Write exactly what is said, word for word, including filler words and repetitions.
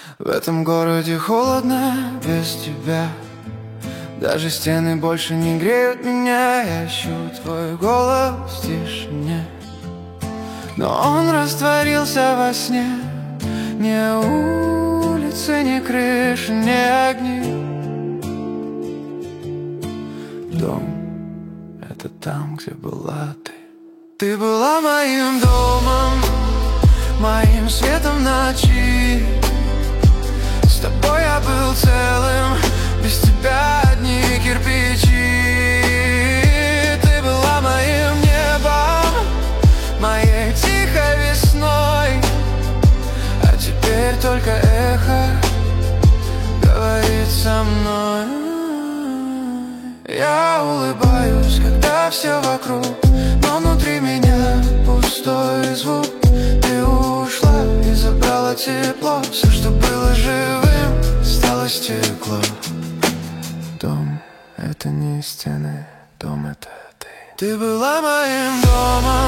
В этом городе холодно без тебя. Даже стены больше не греют меня. Я ищу твой голос в тишине, но он растворился во сне. Ни улицы, ни крыши, ни огни. Дом — это там, где была ты. Ты была моим домом, моим светом ночи. С тобой я был целым, без тебя одни кирпичи. Ты была моим небом, моей тихой весной. А теперь только эхо говорит со мной. Я улыбаюсь, когда все вокруг, но внутри меня пустой звук. Ты ушла и забрала тепло. Все, что было живым, стало стекло. Дом — это не стены, дом — это ты. Ты была моим домом,